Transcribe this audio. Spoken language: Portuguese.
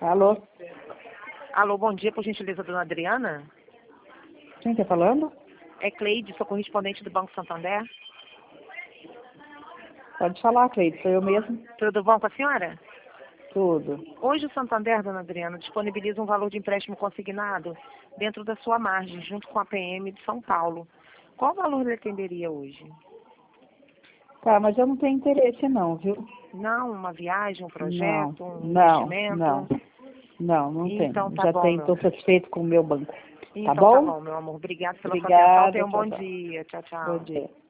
Alô? Alô, bom dia, por gentileza, dona Adriana. Quem está falando? É Cleide, sou correspondente do Banco Santander. Pode falar, Cleide, sou eu mesmo. Tudo bom com a senhora? Tudo. Hoje o Santander, dona Adriana, disponibiliza um valor de empréstimo consignado dentro da sua margem, junto com a PM de São Paulo. Qual valor ele atenderia hoje? Tá, mas eu não tenho interesse não, viu? Não, uma viagem, um Não, projeto, um não, investimento? não. Não Então tenho. tá Já bom, tenho, estou satisfeito com o meu banco. Tá Então tá bom? bom, meu amor. Obrigada pela sua atenção. Tenha Obrigada, um tchau, bom tchau. dia. Tchau, Bom tchau. dia.